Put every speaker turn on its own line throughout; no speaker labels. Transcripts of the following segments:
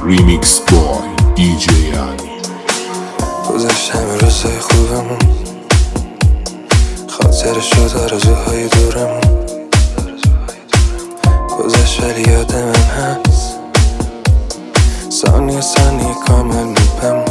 ریمیکس بای دیجی علی.
گذشت همه روزای خوبمون، خاطر شد آرزوهای دورمون. گذشت ولی یادم هست، ثانیه ثانیه کامل میپم.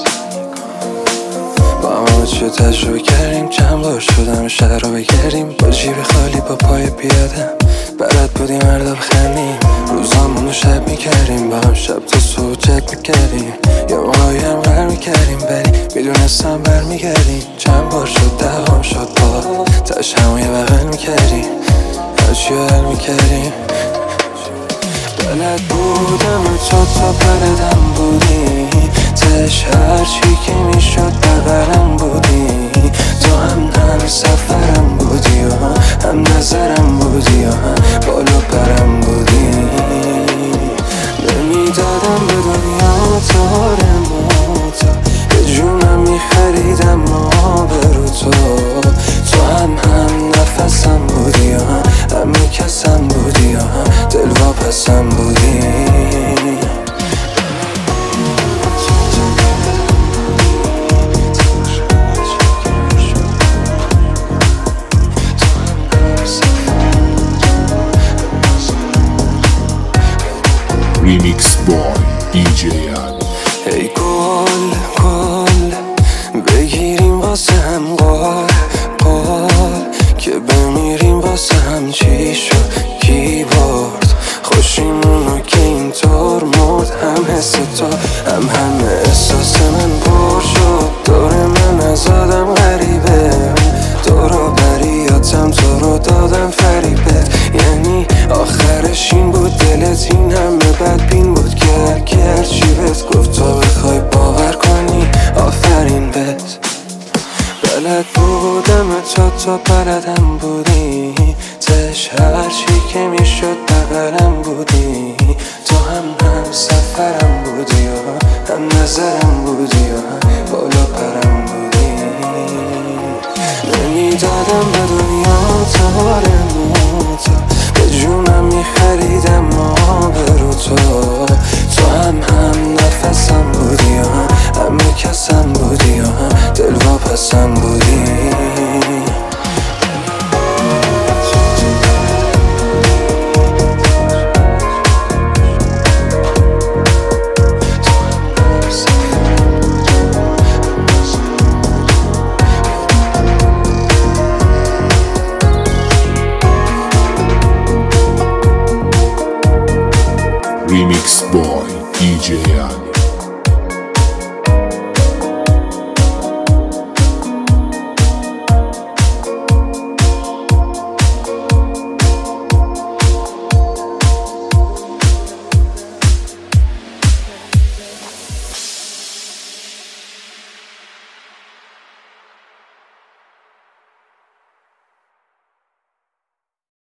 با همه چی تجربه کردیم، چند بار شدم شهر رو بگردیم. با جیب خالی با پای پیاده بلد بودیم مردا بخندیم. روزامونو شب میکردیم، با هم شب تا صبح چت میکردیم. یه موهایی هم غر میکردیم ولی میدونستم برمیگردیم. چند بار شد دعوام شد با تش همو یه بغل میکردیم، هرچی حل میکردیم. بلد بودم تا بلدم بودی، تش هرچی که میشد بغلم بودی. تو هم سفرم بودی و هم نظرم بودی و هم بالا پرم بودی. نمیدادم به دنیا تار موتا، به جونم میخریدم آبرو تو هم نفسم بودی و هم کسم بودی و هم دلواپسم بودی.
ریمیکس بای دیجی علی.
ای